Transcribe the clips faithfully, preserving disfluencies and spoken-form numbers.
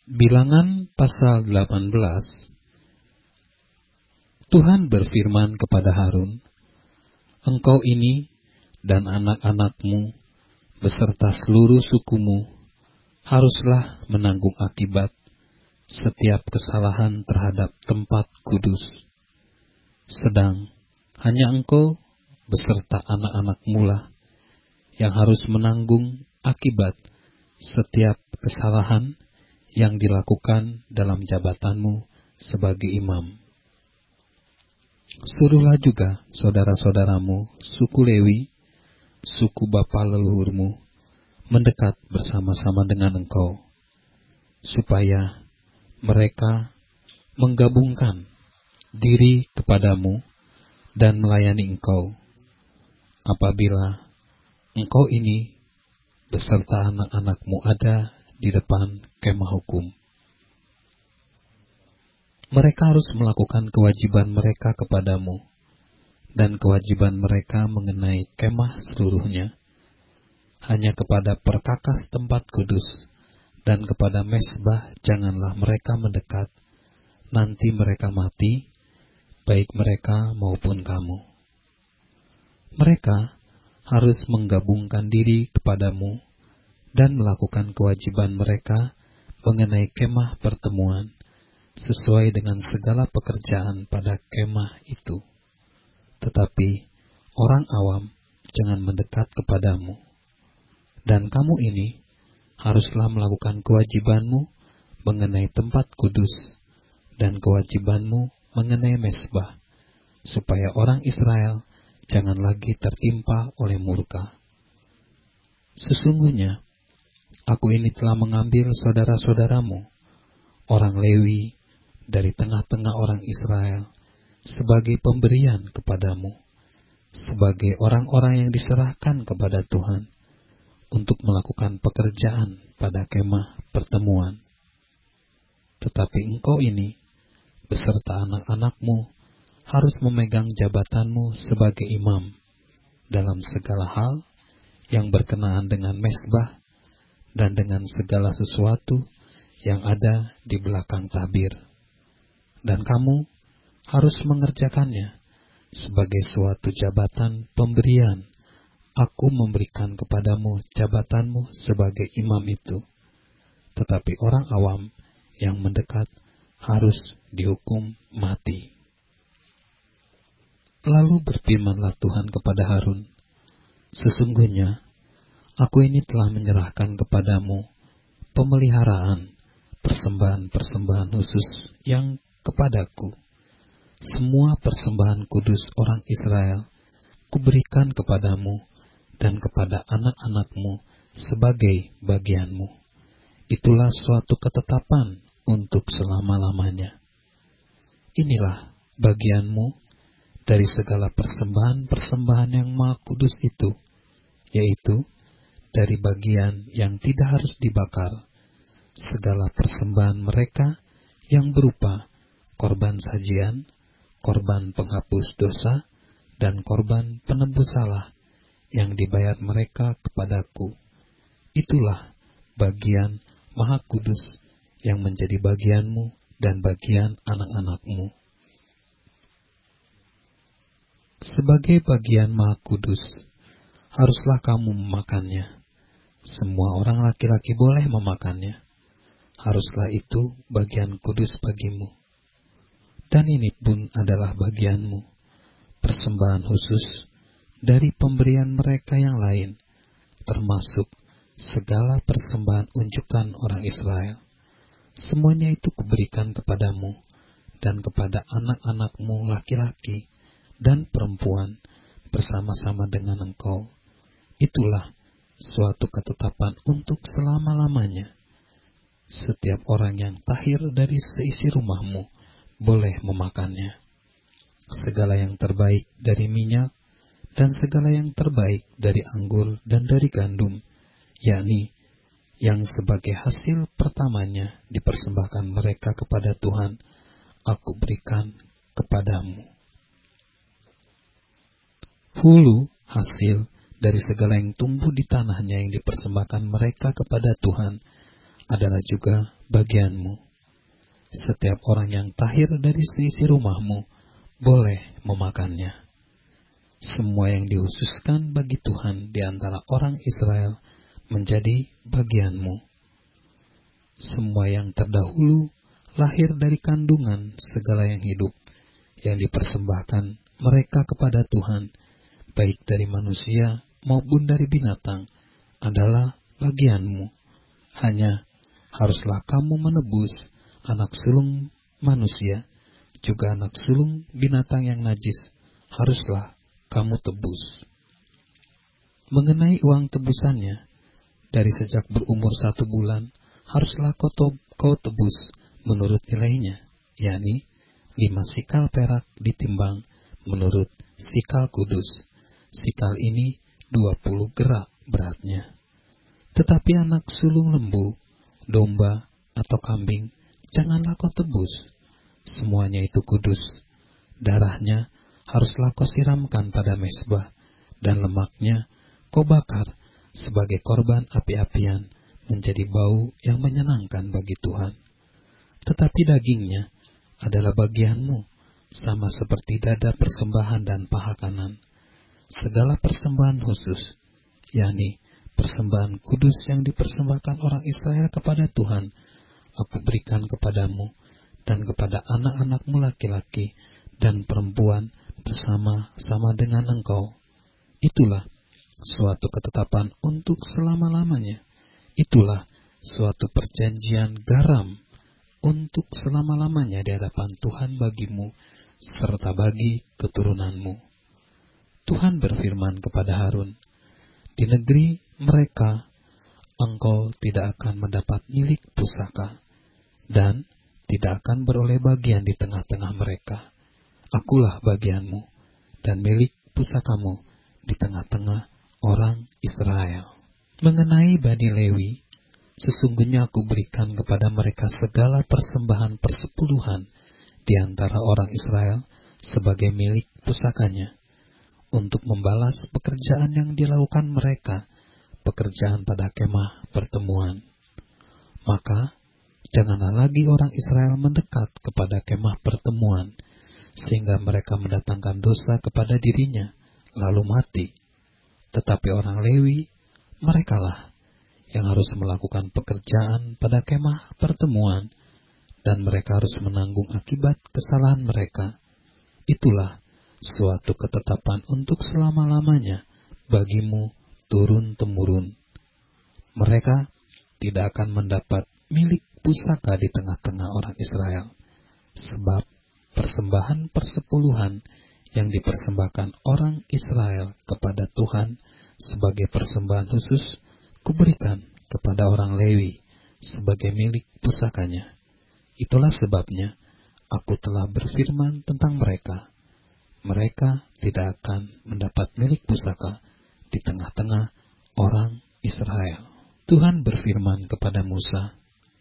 Bilangan pasal delapan belas. Tuhan berfirman kepada Harun, "Engkau ini dan anak-anakmu beserta seluruh sukumu haruslah menanggung akibat setiap kesalahan terhadap tempat kudus. Sedang hanya engkau beserta anak-anakmu lah yang harus menanggung akibat setiap kesalahan yang dilakukan dalam jabatanmu sebagai imam. Suruhlah juga saudara-saudaramu, suku Lewi, suku bapa leluhurmu, mendekat bersama-sama dengan engkau, supaya mereka menggabungkan diri kepadamu dan melayani engkau, apabila engkau ini beserta anak-anakmu ada di depan kemah hukum. Mereka harus melakukan kewajiban mereka kepadamu, dan kewajiban mereka mengenai kemah seluruhnya. Hanya kepada perkakas tempat kudus dan kepada mezbah janganlah mereka mendekat, nanti mereka mati, baik mereka maupun kamu. Mereka harus menggabungkan diri kepadamu dan melakukan kewajiban mereka mengenai kemah pertemuan, sesuai dengan segala pekerjaan pada kemah itu. Tetapi orang awam jangan mendekat kepadamu. Dan kamu ini haruslah melakukan kewajibanmu mengenai tempat kudus dan kewajibanmu mengenai mezbah, supaya orang Israel jangan lagi tertimpa oleh murka. Sesungguhnya aku ini telah mengambil saudara-saudaramu, orang Lewi, dari tengah-tengah orang Israel, sebagai pemberian kepadamu, sebagai orang-orang yang diserahkan kepada Tuhan, untuk melakukan pekerjaan pada kemah pertemuan. Tetapi engkau ini, beserta anak-anakmu, harus memegang jabatanmu sebagai imam, dalam segala hal yang berkenaan dengan mezbah, dan dengan segala sesuatu yang ada di belakang tabir. Dan kamu harus mengerjakannya sebagai suatu jabatan pemberian. Aku memberikan kepadamu jabatanmu sebagai imam itu. Tetapi orang awam yang mendekat harus dihukum mati." Lalu berfirmanlah Tuhan kepada Harun, "Sesungguhnya aku ini telah menyerahkan kepadamu pemeliharaan persembahan-persembahan khusus yang kepadaku. Semua persembahan kudus orang Israel kuberikan kepadamu dan kepada anak-anakmu sebagai bagianmu. Itulah suatu ketetapan untuk selama-lamanya. Inilah bagianmu dari segala persembahan-persembahan yang maha kudus itu, yaitu dari bagian yang tidak harus dibakar, segala persembahan mereka yang berupa korban sajian, korban penghapus dosa, dan korban penebus salah yang dibayar mereka kepadaku. Itulah bagian maha kudus yang menjadi bagianmu dan bagian anak-anakmu. Sebagai bagian maha kudus, haruslah kamu memakannya. Semua orang laki-laki boleh memakannya. Haruslah itu bagian kudus bagimu. Dan ini pun adalah bagianmu, persembahan khusus dari pemberian mereka yang lain, termasuk segala persembahan unjukan orang Israel. Semuanya itu kuberikan kepadamu dan kepada anak-anakmu laki-laki dan perempuan bersama-sama dengan engkau. Itulah suatu ketetapan untuk selama-lamanya. Setiap orang yang tahir dari seisi rumahmu boleh memakannya. Segala yang terbaik dari minyak dan segala yang terbaik dari anggur dan dari gandum, yakni yang sebagai hasil pertamanya dipersembahkan mereka kepada Tuhan, aku berikan kepadamu. Hulu hasil dari segala yang tumbuh di tanahnya yang dipersembahkan mereka kepada Tuhan adalah juga bagianmu. Setiap orang yang tahir dari seisi rumahmu boleh memakannya. Semua yang dihususkan bagi Tuhan di antara orang Israel menjadi bagianmu. Semua yang terdahulu lahir dari kandungan segala yang hidup, yang dipersembahkan mereka kepada Tuhan, baik dari manusia maupun dari binatang, adalah bagianmu. Hanya haruslah kamu menebus anak sulung manusia, juga anak sulung binatang yang najis, haruslah kamu tebus. Mengenai uang tebusannya, dari sejak berumur satu bulan, haruslah kau, to- kau tebus menurut nilainya, yakni lima sikal perak ditimbang menurut sikal kudus. Sikal ini dua puluh gerak beratnya. Tetapi anak sulung lembu, domba, atau kambing, janganlah kau tebus. Semuanya itu kudus. Darahnya haruslah kau siramkan pada mezbah, dan lemaknya kau bakar sebagai korban api-apian, menjadi bau yang menyenangkan bagi Tuhan. Tetapi dagingnya adalah bagianmu, sama seperti dada persembahan dan paha kanan. Segala persembahan khusus, yakni persembahan kudus yang dipersembahkan orang Israel kepada Tuhan, aku berikan kepadamu dan kepada anak-anakmu laki-laki dan perempuan bersama-sama dengan engkau. Itulah suatu ketetapan untuk selama-lamanya. Itulah suatu perjanjian garam untuk selama-lamanya di hadapan Tuhan bagimu serta bagi keturunanmu. Tuhan berfirman kepada Harun, di negeri mereka engkau tidak akan mendapat milik pusaka, dan tidak akan beroleh bagian di tengah-tengah mereka. Akulah bagianmu dan milik pusakamu di tengah-tengah orang Israel. Mengenai Bani Lewi, sesungguhnya aku berikan kepada mereka segala persembahan persepuluhan di antara orang Israel sebagai milik pusakanya, untuk membalas pekerjaan yang dilakukan mereka, pekerjaan pada kemah pertemuan. Maka janganlah lagi orang Israel mendekat kepada kemah pertemuan, sehingga mereka mendatangkan dosa kepada dirinya, lalu mati. Tetapi orang Lewi, merekalah yang harus melakukan pekerjaan pada kemah pertemuan, dan mereka harus menanggung akibat kesalahan mereka. Itulah suatu ketetapan untuk selama-lamanya bagimu turun-temurun. Mereka tidak akan mendapat milik pusaka di tengah-tengah orang Israel, sebab persembahan persepuluhan yang dipersembahkan orang Israel kepada Tuhan sebagai persembahan khusus kuberikan kepada orang Lewi sebagai milik pusakanya. Itulah sebabnya aku telah berfirman tentang mereka. Mereka tidak akan mendapat milik pusaka di tengah-tengah orang Israel. Tuhan berfirman kepada Musa,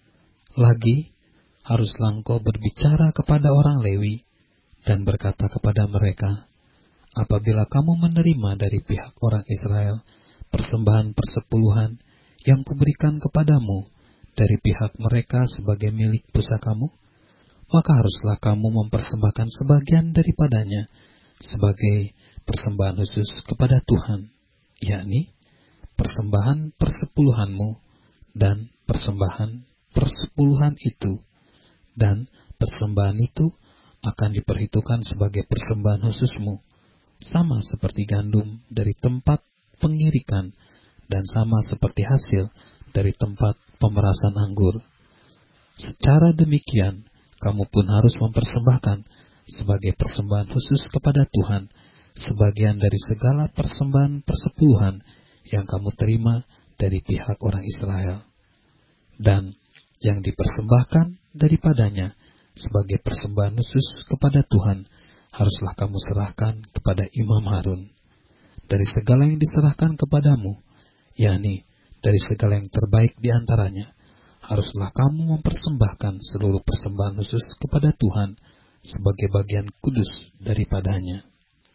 lagi haruslah engkau berbicara kepada orang Lewi dan berkata kepada mereka, apabila kamu menerima dari pihak orang Israel persembahan persepuluhan yang kuberikan kepadamu dari pihak mereka sebagai milik pusakamu, maka haruslah kamu mempersembahkan sebagian daripadanya sebagai persembahan khusus kepada Tuhan, yakni persembahan persepuluhanmu dan persembahan persepuluhan itu, dan persembahan itu akan diperhitungkan sebagai persembahan khususmu, sama seperti gandum dari tempat pengirikan dan sama seperti hasil dari tempat pemerasan anggur. Secara demikian, kamu pun harus mempersembahkan sebagai persembahan khusus kepada Tuhan sebagian dari segala persembahan persepuluhan yang kamu terima dari pihak orang Israel, dan yang dipersembahkan daripadanya sebagai persembahan khusus kepada Tuhan haruslah kamu serahkan kepada Imam Harun. Dari segala yang diserahkan kepadamu, yakni dari segala yang terbaik di antaranya, haruslah kamu mempersembahkan seluruh persembahan khusus kepada Tuhan sebagai bagian kudus daripadanya.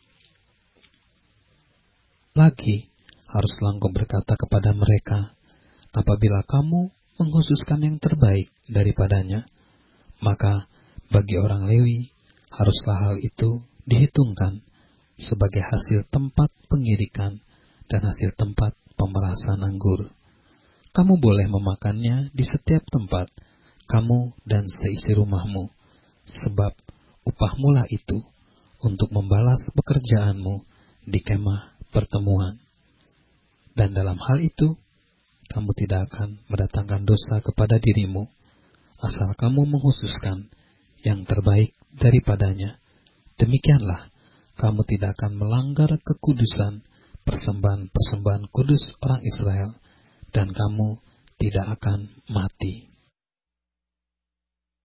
Lagi, haruslah engkau berkata kepada mereka, apabila kamu mengkhususkan yang terbaik daripadanya, maka bagi orang Lewi haruslah hal itu dihitungkan sebagai hasil tempat pengirikan dan hasil tempat pemerasan anggur. Kamu boleh memakannya di setiap tempat, kamu dan seisi rumahmu, sebab upahmulah itu untuk membalas pekerjaanmu di kemah pertemuan. Dan dalam hal itu, kamu tidak akan mendatangkan dosa kepada dirimu, asal kamu menghususkan yang terbaik daripadanya. Demikianlah, kamu tidak akan melanggar kekudusan persembahan-persembahan kudus orang Israel, dan kamu tidak akan mati.